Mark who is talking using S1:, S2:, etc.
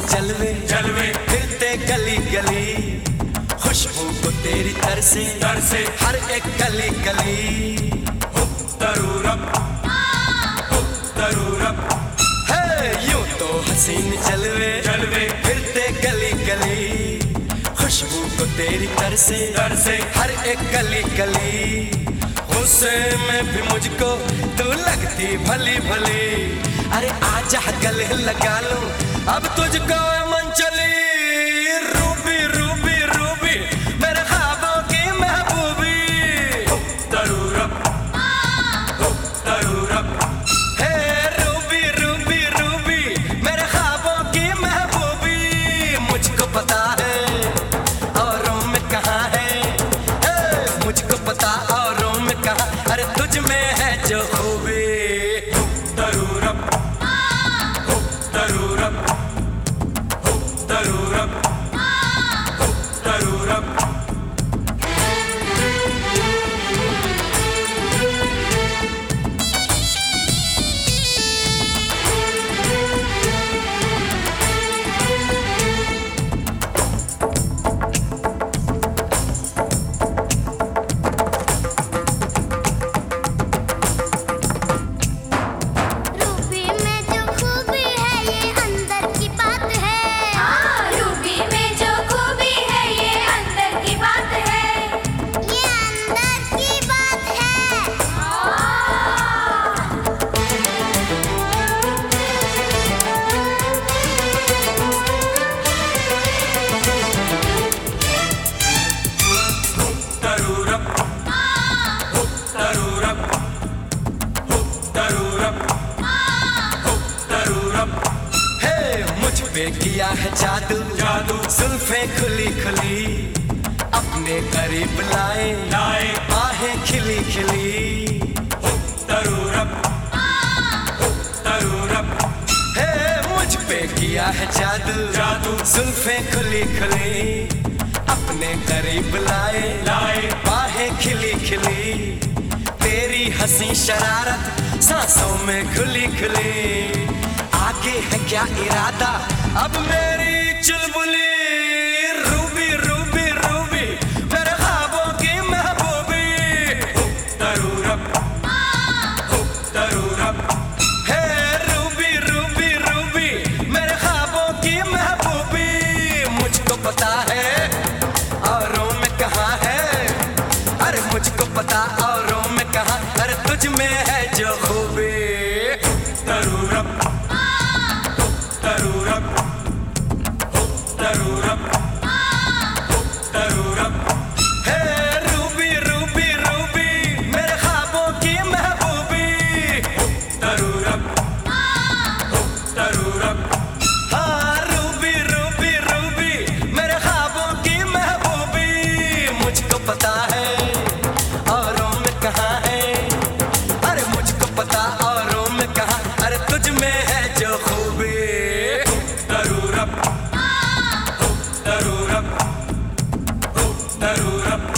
S1: जलवे
S2: जलवे
S1: फिरते गली गली, खुशबू को तेरी तरसे
S2: तरसे
S1: हर एक गली गली।
S2: तरूरब तरूरब
S1: है यूं तो हसीन जलवे
S2: जलवे
S1: फिरते गली गली, खुशबू को तेरी तरसे
S2: तरसे
S1: हर एक गली गली। गुस्से में भी मुझको तू लगती भली भली, अरे आजा गले लगा लूं अब तुझको मन चली। रूबी रूबी रूबी मेरे ख्वाबों की महबूबी,
S2: तरूरब तरूरब
S1: हे रूबी रूबी रूबी मेरे ख्वाबों की महबूबी। मुझको पता है औरों में कहाँ है, मुझको पता औरों में कहाँ, अरे तुझ में है जो खूबी।
S2: तरूरब तरूरब तरूरब तरूरब
S3: रूबी में जो खूबी है ये अंदर की बात है।
S4: रूबी में जो खूबी है ये अंदर की बात है।
S3: ये अंदर की बात है।
S2: तरूरब तरूरब तरूरब तरूरब
S1: हे मुझ पे किया है जादू
S2: जादू
S1: जुल्फे खुली खुली, अपने करीब लाए
S2: लाए
S1: बाहें खिली खिली।
S2: तरूरब तरूरब
S1: हे मुझ पे किया है जादू
S2: जादू
S1: जुल्फे खुली खुली, अपने करीब लाए
S2: लाए
S1: बाहें खिली खिली। तेरी हंसी शरारत सांसों में खुली खुली, आगे है क्या इरादा अब मेरी चुलबुली। रूबी रूबी रूबी मेरे ख्वाबों की महबूबी,
S2: तरूरब तरूरब
S1: हे रूबी रूबी रूबी मेरे ख्वाबों की महबूबी। मुझको पता है औरों में कहाँ है, अरे मुझको पता औरों में कहाँ, अरे तुझ में है जो खूबी।
S2: तरूरब तरूरब तरूरब तरूरब
S1: हे रूबी रूबी रूबी मेरे ख्वाबों की महबूबी,
S2: तरूरब तरूरब
S1: हाँ रूबी रूबी रूबी मेरे ख्वाबों की महबूबी। मुझको पता है औरों में कहाँ है, अरे मुझको पता औरों में कहाँ, अरे तुझ में है जो खूबी।
S2: तरूरब तरूरब तरूरब